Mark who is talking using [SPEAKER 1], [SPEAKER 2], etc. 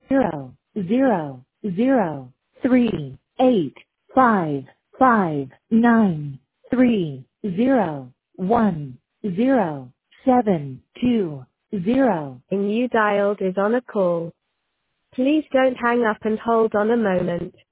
[SPEAKER 1] And you dialed is on a call. Please don't hang up and hold on a moment.